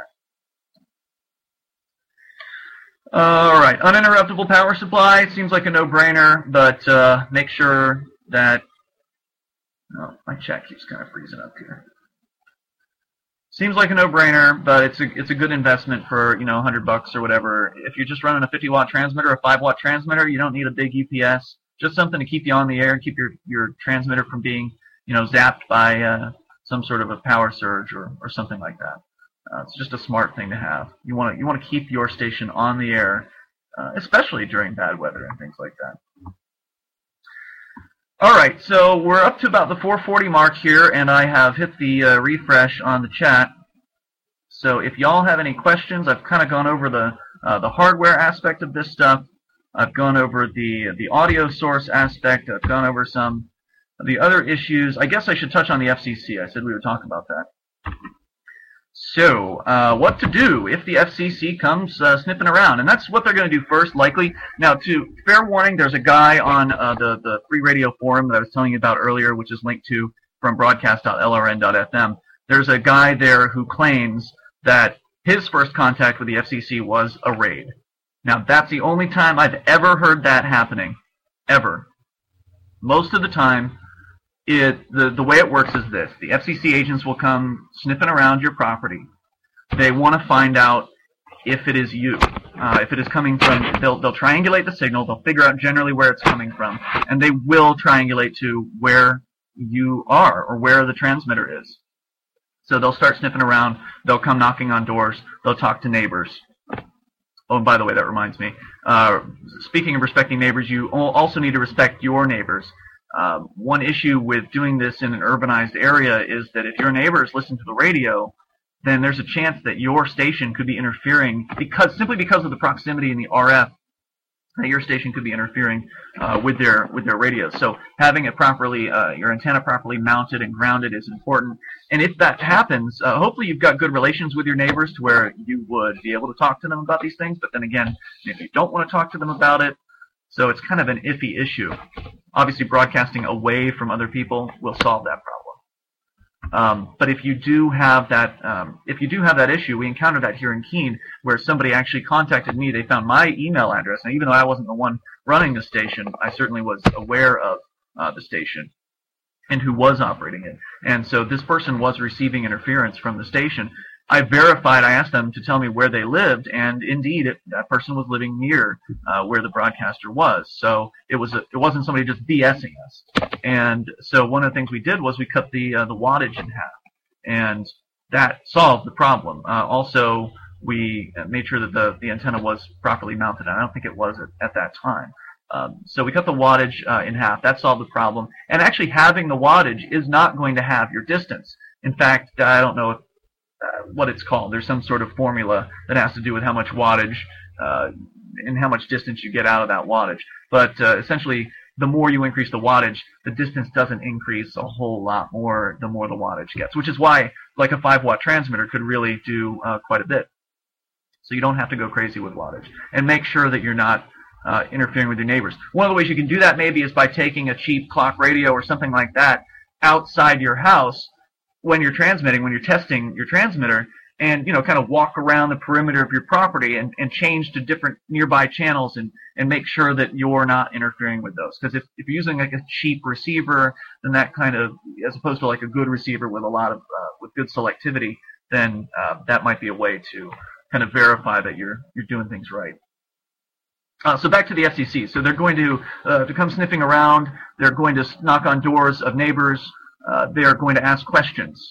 that. All right, uninterruptible power supply seems like a no-brainer, but make sure that my chat keeps kind of freezing up here. Seems like a no-brainer, but it's a good investment for $100 or whatever. If you're just running a 50-watt transmitter, a 5-watt transmitter, you don't need a big UPS. Just something to keep you on the air and keep your transmitter from being zapped by some sort of a power surge or something like that. It's just a smart thing to have. You want to keep your station on the air, especially during bad weather and things like that. All right, so we're up to about the 4:40 mark here, and I have hit the refresh on the chat. So if y'all have any questions, I've kind of gone over the hardware aspect of this stuff. I've gone over the audio source aspect. I've gone over some of the other issues. I guess I should touch on the FCC. I said we would talk about that. So, what to do if the FCC comes sniffing around? And that's what they're going to do first, likely. Now, fair warning, there's a guy on the Free Radio Forum that I was telling you about earlier, which is linked to from broadcast.lrn.fm. There's a guy there who claims that his first contact with the FCC was a raid. Now, that's the only time I've ever heard that happening. Ever. Most of the time, the way it works is this. The FCC agents will come sniffing around your property. They want to find out if it is you. If it is coming from, they'll triangulate the signal. They'll figure out generally where it's coming from. And they will triangulate to where you are or where the transmitter is. So they'll start sniffing around. They'll come knocking on doors. They'll talk to neighbors. Oh, and by the way, that reminds me. Speaking of respecting neighbors, you also need to respect your neighbors. One issue with doing this in an urbanized area is that if your neighbors listen to the radio, then there's a chance that your station could be interfering simply because of the proximity in the RF. That your station could be interfering with their radios. So having it properly, your antenna properly mounted and grounded is important. And if that happens, hopefully you've got good relations with your neighbors to where you would be able to talk to them about these things. But then again, if you don't want to talk to them about it, so it's kind of an iffy issue. Obviously, broadcasting away from other people will solve that problem. But if you do have that issue, we encountered that here in Keene, where somebody actually contacted me. They found my email address, and even though I wasn't the one running the station, I certainly was aware of the station and who was operating it. And so this person was receiving interference from the station. I asked them to tell me where they lived, and indeed, that person was living near where the broadcaster was. So it wasn't somebody just BSing us. And so one of the things we did was we cut the wattage in half, and that solved the problem. Also, we made sure that the antenna was properly mounted. I don't think it was at that time. So we cut the wattage in half. That solved the problem. And actually, having the wattage is not going to have your distance. In fact, I don't know what it's called. There's some sort of formula that has to do with how much wattage in how much distance you get out of that wattage. But essentially, the more you increase the wattage, the distance doesn't increase a whole lot more the more the wattage gets, which is why like a 5-watt transmitter could really do quite a bit. So you don't have to go crazy with wattage. And make sure that you're not interfering with your neighbors. One of the ways you can do that maybe is by taking a cheap clock radio or something like that outside your house when you're transmitting, when you're testing your transmitter, and kind of walk around the perimeter of your property and change to different nearby channels and make sure that you're not interfering with those. Because if you're using like a cheap receiver, then that kind of, as opposed to like a good receiver with a lot of with good selectivity, then that might be a way to kind of verify that you're doing things right. So back to the FCC. So they're going to come sniffing around. They're going to knock on doors of neighbors. They are going to ask questions.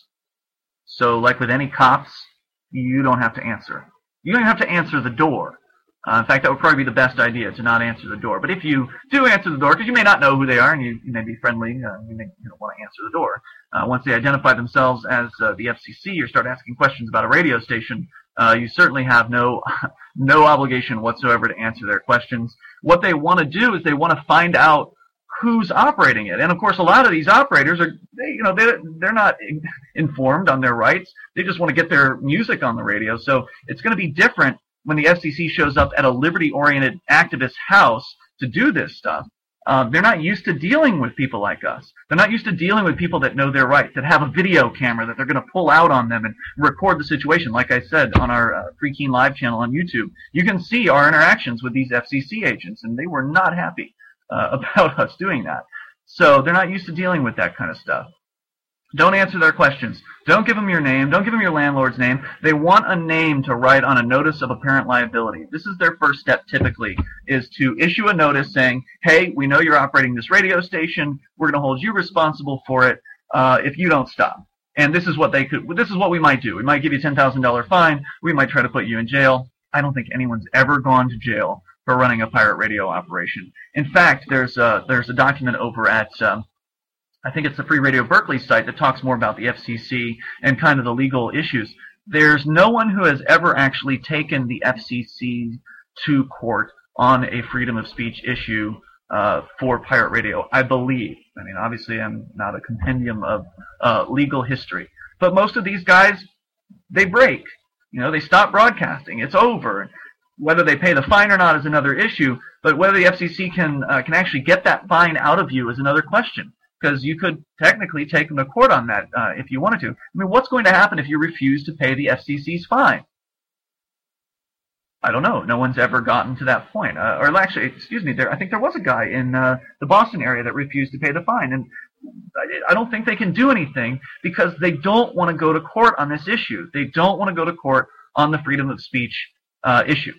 So like with any cops, you don't have to answer. You don't have to answer the door. In fact, that would probably be the best idea, to not answer the door. But if you do answer the door, because you may not know who they are and you may be friendly, you may want to answer the door. Once they identify themselves as the FCC or start asking questions about a radio station, you certainly have no obligation whatsoever to answer their questions. What they want to do is they want to find out who's operating it. And of course, a lot of these operators they're not informed on their rights. They just want to get their music on the radio. So it's going to be different when the FCC shows up at a liberty-oriented activist house to do this stuff. They're not used to dealing with people like us. They're not used to dealing with people that know their rights, that have a video camera that they're going to pull out on them and record the situation. Like I said on our Free Keen Live channel on YouTube, you can see our interactions with these FCC agents, and they were not happy about us doing that. So they're not used to dealing with that kind of stuff. Don't answer their questions. Don't give them your name. Don't give them your landlord's name. They want a name to write on a notice of apparent liability. This is their first step typically, is to issue a notice saying, hey, we know you're operating this radio station. We're going to hold you responsible for it if you don't stop. And this is what we might do. We might give you a $10,000 fine. We might try to put you in jail. I don't think anyone's ever gone to jail for running a pirate radio operation. In fact, there's a document over at I think it's the Free Radio Berkeley site that talks more about the FCC and kind of the legal issues. There's no one who has ever actually taken the FCC to court on a freedom of speech issue for pirate radio, I believe. I mean, obviously I'm not a compendium of legal history. But most of these guys, they break. They stop broadcasting. It's over. Whether they pay the fine or not is another issue, but whether the FCC can actually get that fine out of you is another question, because you could technically take them to court on that if you wanted to. I mean, what's going to happen if you refuse to pay the FCC's fine? I don't know. No one's ever gotten to that point. Or actually, excuse me, I think there was a guy in the Boston area that refused to pay the fine, and I don't think they can do anything because they don't want to go to court on this issue. They don't want to go to court on the freedom of speech issue.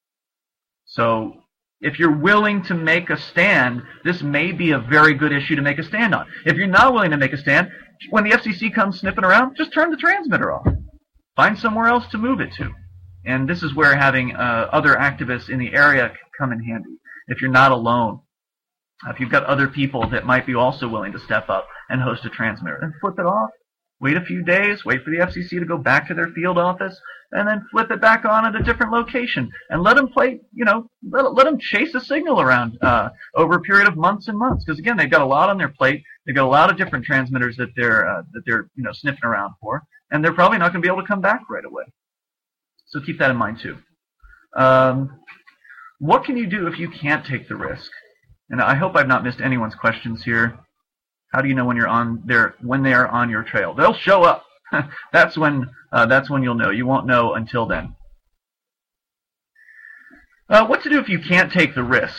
So if you're willing to make a stand, this may be a very good issue to make a stand on. If you're not willing to make a stand, when the FCC comes sniffing around, just turn the transmitter off. Find somewhere else to move it to. And this is where having other activists in the area come in handy. If you're not alone, if you've got other people that might be also willing to step up and host a transmitter, then flip it off. Wait a few days, wait for the FCC to go back to their field office, and then flip it back on at a different location. And let them play, let them chase a signal around over a period of months and months. Because again, they've got a lot on their plate. They've got a lot of different transmitters that they're sniffing around for, and they're probably not going to be able to come back right away. So keep that in mind too. What can you do if you can't take the risk? And I hope I've not missed anyone's questions here. How do you know when they are on your trail? They'll show up. That's when you'll know. You won't know until then. What to do if you can't take the risk?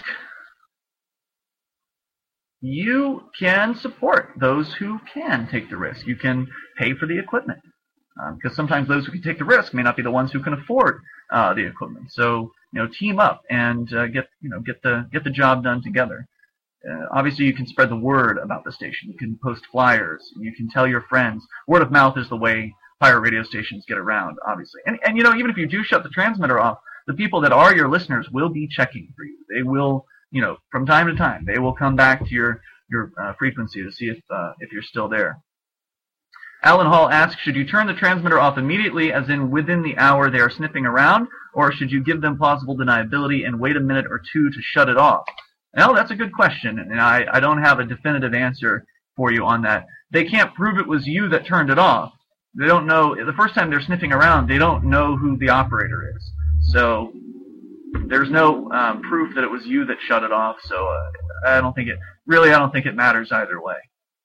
You can support those who can take the risk. You can pay for the equipment. Because sometimes those who can take the risk may not be the ones who can afford the equipment. So team up and get the job done together. Obviously, you can spread the word about the station. You can post flyers. You can tell your friends. Word of mouth is the way pirate radio stations get around, obviously. And even if you do shut the transmitter off, the people that are your listeners will be checking for you. They will, from time to time, they will come back to your frequency to see if you're still there. Alan Hall asks, should you turn the transmitter off immediately, as in within the hour they are sniffing around, or should you give them plausible deniability and wait a minute or two to shut it off? Well, that's a good question, and I don't have a definitive answer for you on that. They can't prove it was you that turned it off. They don't know. The first time they're sniffing around, they don't know who the operator is. So there's no proof that it was you that shut it off. So I don't think it matters either way.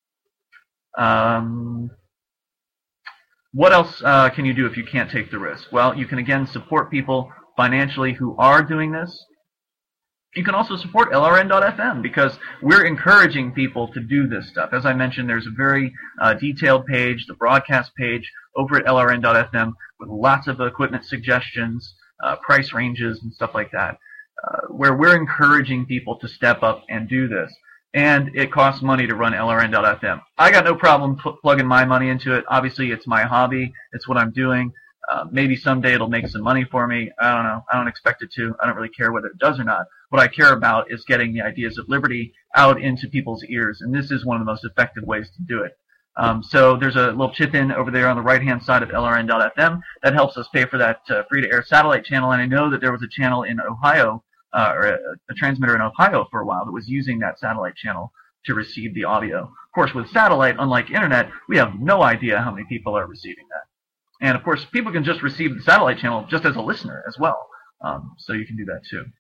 What else can you do if you can't take the risk? Well, you can again support people financially who are doing this. You can also support LRN.FM because we're encouraging people to do this stuff. As I mentioned, there's a very detailed page, the broadcast page over at LRN.FM with lots of equipment suggestions, price ranges, and stuff like that, where we're encouraging people to step up and do this. And it costs money to run LRN.FM. I got no problem plugging my money into it. Obviously, it's my hobby. It's what I'm doing. Maybe someday it'll make some money for me. I don't know. I don't expect it to. I don't really care whether it does or not. What I care about is getting the ideas of liberty out into people's ears, and this is one of the most effective ways to do it. So there's a little chip in over there on the right-hand side of LRN.FM that helps us pay for that free-to-air satellite channel, and I know that there was a channel in Ohio, or a transmitter in Ohio for a while that was using that satellite channel to receive the audio. Of course, with satellite, unlike internet, we have no idea how many people are receiving that. And of course, people can just receive the satellite channel just as a listener as well. So you can do that too.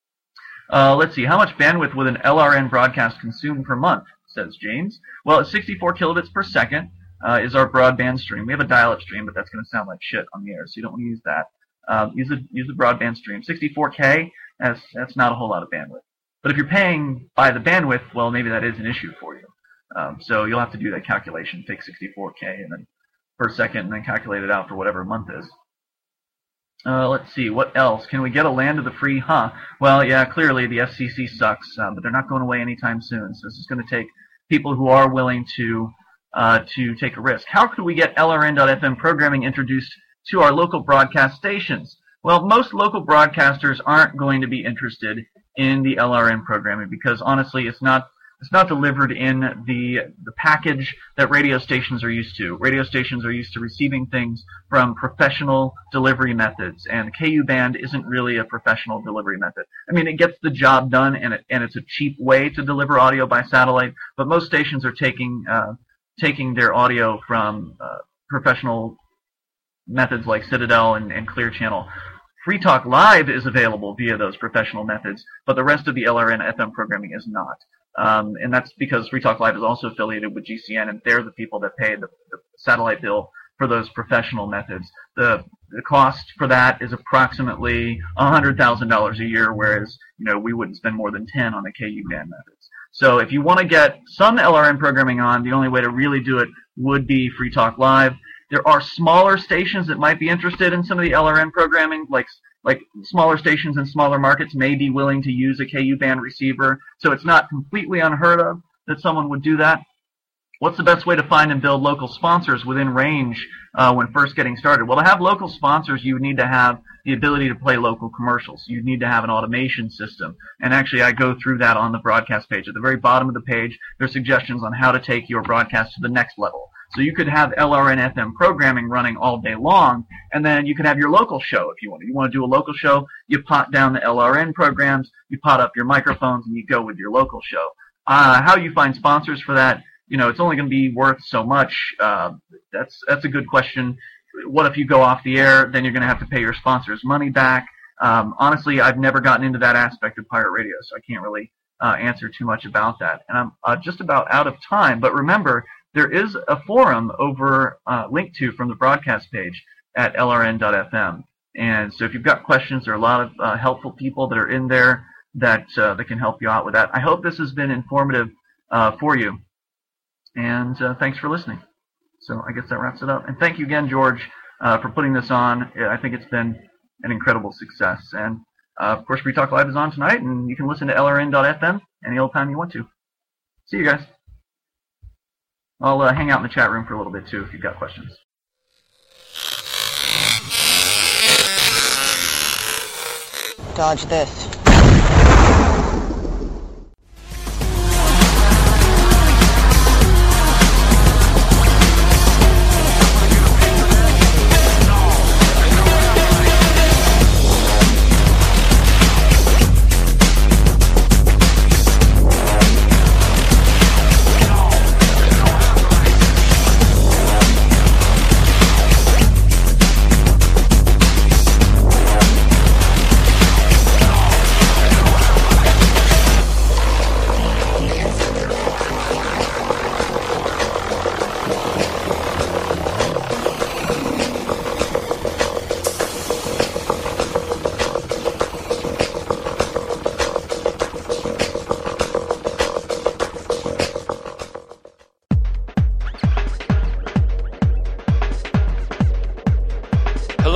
Let's see, how much bandwidth would an LRN broadcast consume per month, says James. Well, it's 64 kilobits per second is our broadband stream. We have a dial-up stream, but that's going to sound like shit on the air, so you don't want to use that. Use the broadband stream. 64K, that's not a whole lot of bandwidth. But if you're paying by the bandwidth, well, maybe that is an issue for you. So you'll have to do that calculation, take 64K and then per second, and then calculate it out for whatever a month is. Let's see, what else? Can we get a land of the free? Well, yeah, clearly the FCC sucks, but they're not going away anytime soon. So this is going to take people who are willing to take a risk. How could we get LRN.FM programming introduced to our local broadcast stations? Well, most local broadcasters aren't going to be interested in the LRN programming because honestly, it's not delivered in the package that radio stations are used to. Radio stations are used to receiving things from professional delivery methods, and KU band isn't really a professional delivery method. I mean, it gets the job done, and it's a cheap way to deliver audio by satellite, but most stations are taking their audio from professional methods like Citadel and Clear Channel. Free Talk Live is available via those professional methods, but the rest of the LRN FM programming is not. And that's because Free Talk Live is also affiliated with GCN, and they're the people that pay the satellite bill for those professional methods. The cost for that is approximately $100,000 a year, whereas we wouldn't spend more than 10 on the KU band methods. So if you want to get some LRN programming on, the only way to really do it would be Free Talk Live. There are smaller stations that might be interested in some of the LRN programming, like smaller stations in smaller markets may be willing to use a KU band receiver, so it's not completely unheard of that someone would do that. What's the best way to find and build local sponsors within range when first getting started? Well, to have local sponsors, you need to have the ability to play local commercials. You need to have an automation system. And actually, I go through that on the broadcast page. At the very bottom of the page, there are suggestions on how to take your broadcast to the next level. So you could have LRN FM programming running all day long, and then you could have your local show if you want. You want to do a local show, you pot down the LRN programs, you pot up your microphones, and you go with your local show. How you find sponsors for that, it's only going to be worth so much. That's a good question. What if you go off the air? Then you're going to have to pay your sponsors money back. Honestly, I've never gotten into that aspect of pirate radio, so I can't really answer too much about that. And I'm just about out of time, but remember, there is a forum over linked to from the broadcast page at LRN.FM. And so if you've got questions, there are a lot of helpful people that are in there that can help you out with that. I hope this has been informative for you. And thanks for listening. So I guess that wraps it up. And thank you again, George, for putting this on. I think it's been an incredible success. And, of course, Free Talk Live is on tonight, and you can listen to LRN.FM any old time you want to. See you guys. I'll hang out in the chat room for a little bit, too, if you've got questions. Dodge this.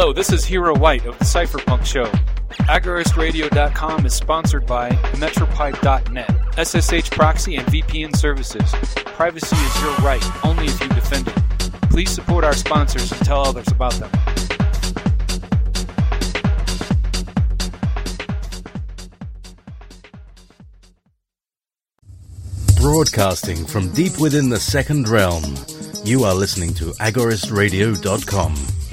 Hello, this is Hero White of the Cypherpunk Show. AgoristRadio.com is sponsored by MetroPipe.net, SSH proxy and VPN services. Privacy is your right, only if you defend it. Please support our sponsors and tell others about them. Broadcasting from deep within the second realm, you are listening to AgoristRadio.com.